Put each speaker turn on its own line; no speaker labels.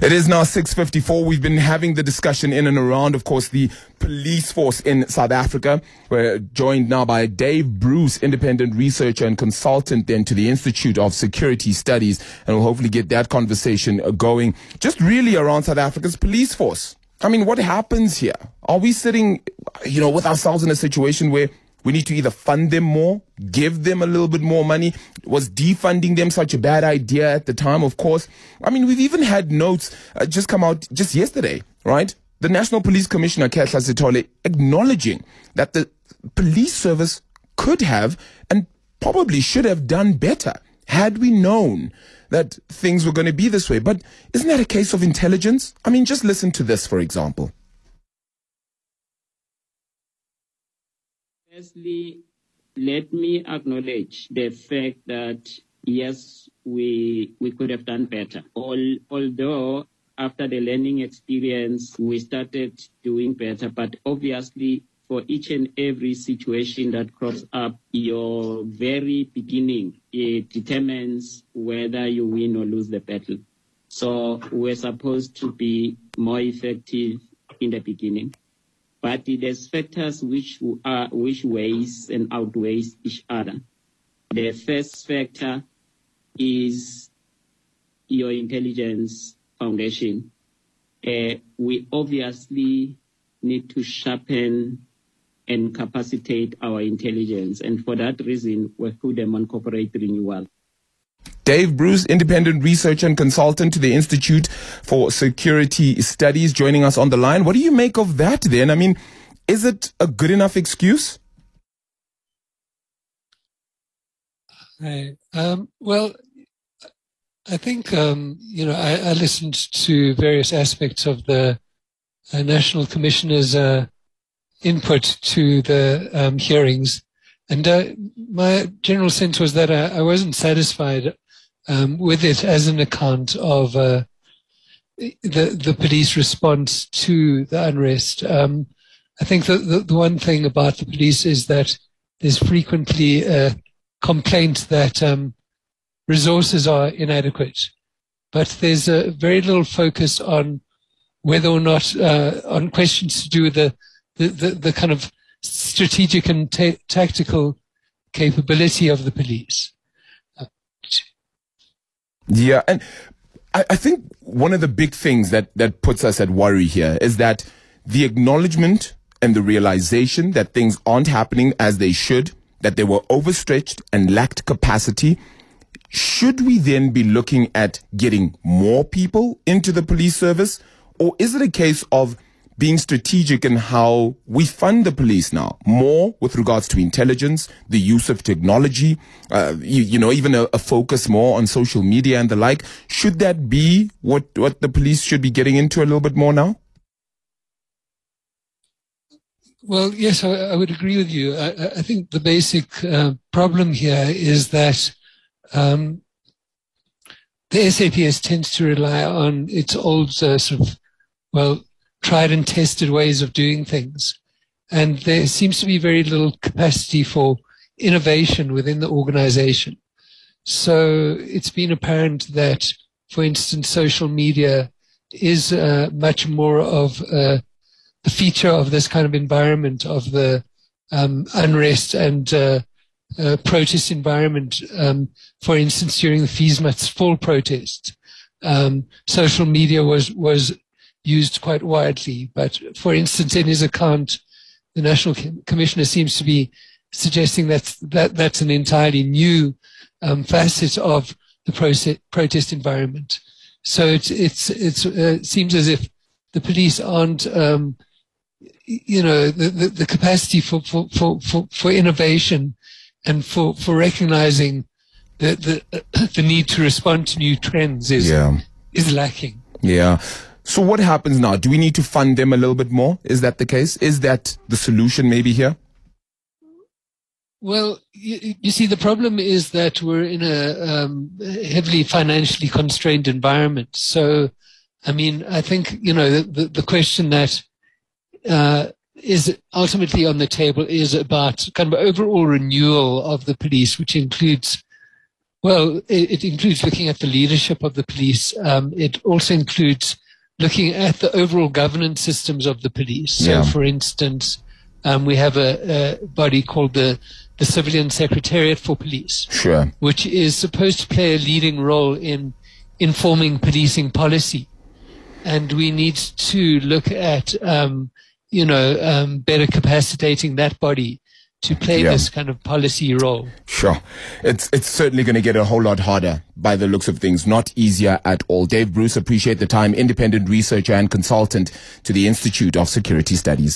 It is now 6:54. We've been having the discussion in and around, of course, the police force in South Africa. We're joined now by Dave Bruce, independent researcher and consultant then to the Institute of Security Studies, and we'll hopefully get that conversation going just really around South Africa's police force. I mean, what happens here? Are we sitting, with ourselves in a situation where we need to either fund them more, give them a little bit more money? Was defunding them such a bad idea at the time? Of course. I mean, we've even had notes just come out just yesterday, right? The National Police Commissioner, Khehla Sitole, acknowledging that the police service could have and probably should have done better had we known that things were going to be this way. But isn't that a case of intelligence? I mean, just listen to this, for example.
Firstly, let me acknowledge the fact that, yes, we could have done better. Although after the learning experience, we started doing better. But obviously, for each and every situation that crops up, your very beginning, it determines whether you win or lose the battle. So we're supposed to be more effective in the beginning. But there's factors which weighs and outweighs each other. The first factor is your intelligence foundation. We obviously need to sharpen and capacitate our intelligence. And for that reason, we put them on corporate renewal.
Dave Bruce, independent researcher and consultant to the Institute for Security Studies, joining us on the line. What do you make of that then? I mean, is it a good enough excuse?
Well, I think, I listened to various aspects of the National Commissioner's input to the hearings. And my general sense was that I wasn't satisfied with it as an account of the police response to the unrest. I think the one thing about the police is that there's frequently a complaint that resources are inadequate, but there's a very little focus on whether or not on questions to do with the kind of strategic and tactical capability of the police.
Yeah, and I think one of the big things that puts us at worry here is that the acknowledgement and the realization that things aren't happening as they should, that they were overstretched and lacked capacity. Should we then be looking at getting more people into the police service? Or is it a case of being strategic in how we fund the police now, more with regards to intelligence, the use of technology, even a focus more on social media and the like? Should that be what the police should be getting into a little bit more now?
Well, yes, I would agree with you. I think the basic problem here is that the SAPS tends to rely on its old tried and tested ways of doing things. And there seems to be very little capacity for innovation within the organization. So it's been apparent that, for instance, social media is much more of the feature of this kind of environment of the unrest and protest environment. For instance, during the Feesmats fall protest, social media was used quite widely. But for instance, in his account, the National Commissioner seems to be suggesting that's an entirely new facet of the protest environment. So it seems as if the police aren't, the capacity for innovation and for recognizing the need to respond to new trends is lacking.
Yeah. So what happens now? Do we need to fund them a little bit more? Is that the case? Is that the solution maybe here?
Well, you see, the problem is that we're in a heavily financially constrained environment. So, I mean, I think, the question that is ultimately on the table is about kind of overall renewal of the police, which includes Well, it includes looking at the leadership of the police. It also includes looking at the overall governance systems of the police. So, for instance, we have a body called the Civilian Secretariat for Police, which is supposed to play a leading role in informing policing policy. And we need to look at, better capacitating that body to play this kind of policy role.
Sure. It's certainly going to get a whole lot harder by the looks of things, not easier at all. Dave Bruce, appreciate the time, independent researcher and consultant to the Institute of Security Studies.